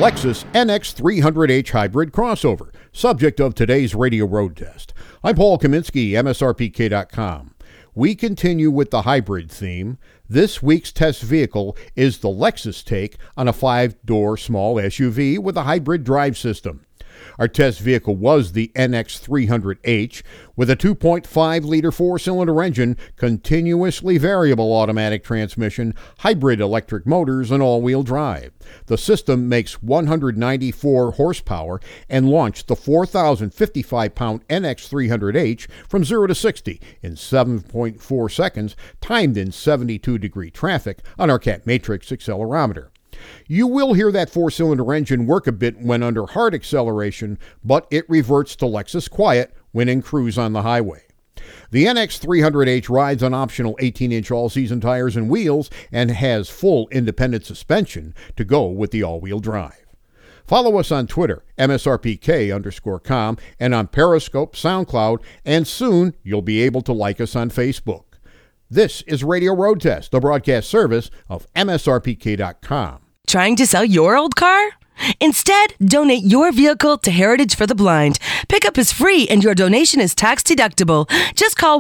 Lexus NX300H hybrid crossover, subject of today's radio road test. I'm Paul Kaminsky, MSRPK.com. We continue with the hybrid theme. This week's test vehicle is the Lexus take on a 5-door small SUV with a hybrid drive system. Our test vehicle was the NX300H with a 2.5-liter 4-cylinder engine, continuously variable automatic transmission, hybrid electric motors, and all-wheel drive. The system makes 194 horsepower and launched the 4,055-pound NX300H from 0 to 60 in 7.4 seconds, timed in 72-degree traffic on our Cat Matrix accelerometer. You will hear that 4-cylinder engine work a bit when under hard acceleration, but it reverts to Lexus quiet when in cruise on the highway. The NX300H rides on optional 18-inch all-season tires and wheels and has full independent suspension to go with the all-wheel drive. Follow us on Twitter, MSRPK_com, and on Periscope, SoundCloud, and soon you'll be able to like us on Facebook. This is Radio Road Test, the broadcast service of MSRPK.com. Trying to sell your old car? Instead, donate your vehicle to Heritage for the Blind. Pickup is free and your donation is tax deductible. Just call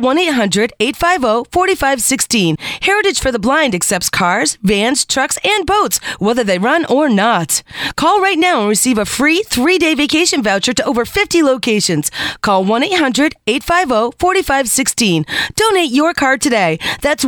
1-800-850-4516. Heritage for the Blind accepts cars, vans, trucks, and boats, whether they run or not. Call right now and receive a free 3-day vacation voucher to over 50 locations. Call 1-800-850-4516. Donate your car today. That's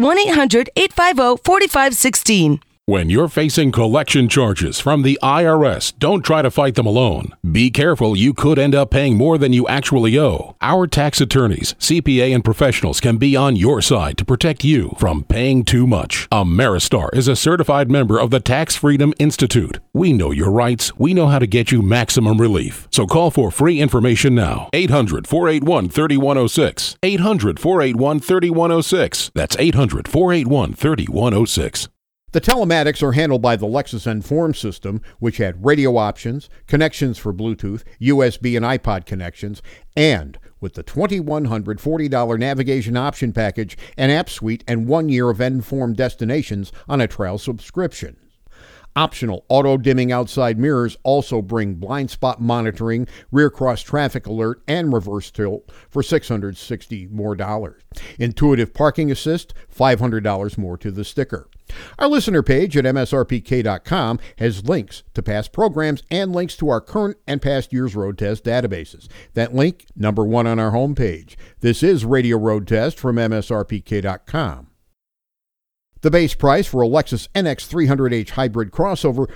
1-800-850-4516. When you're facing collection charges from the IRS, don't try to fight them alone. Be careful, you could end up paying more than you actually owe. Our tax attorneys, CPA, and professionals can be on your side to protect you from paying too much. Ameristar is a certified member of the Tax Freedom Institute. We know your rights. We know how to get you maximum relief. So call for free information now. 800-481-3106. 800-481-3106. That's 800-481-3106. The telematics are handled by the Lexus Inform system, which had radio options, connections for Bluetooth, USB and iPod connections, and with the $2,140 navigation option package, an app suite, and 1 year of Inform destinations on a trial subscription. Optional auto-dimming outside mirrors also bring blind spot monitoring, rear cross traffic alert, and reverse tilt for $660 more. Intuitive parking assist, $500 more to the sticker. Our listener page at MSRPK.com has links to past programs and links to our current and past year's road test databases. That link, number 1 on our homepage. This is Radio Road Test from MSRPK.com. The base price for a Lexus NX300H hybrid crossover,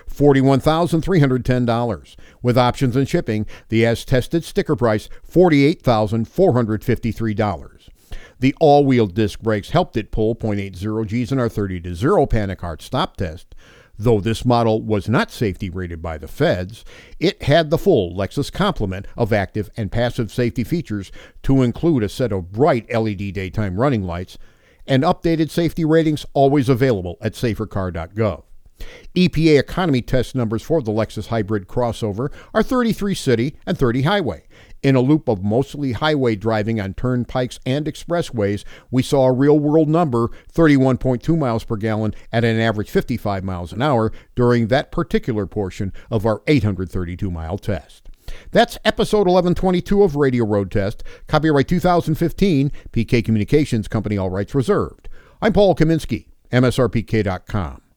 $41,310. With options and shipping, the as-tested sticker price, $48,453. The all-wheel disc brakes helped it pull .80 Gs in our 30-0 panic hard stop test. Though this model was not safety rated by the feds, it had the full Lexus complement of active and passive safety features to include a set of bright LED daytime running lights, and updated safety ratings always available at safercar.gov. EPA economy test numbers for the Lexus hybrid crossover are 33 city and 30 highway. In a loop of mostly highway driving on turnpikes and expressways, we saw a real-world number, 31.2 miles per gallon at an average 55 miles an hour during that particular portion of our 832-mile test. That's episode 1122 of Radio Road Test, copyright 2015, PK Communications Company, all rights reserved. I'm Paul Kaminsky, MSRPK.com.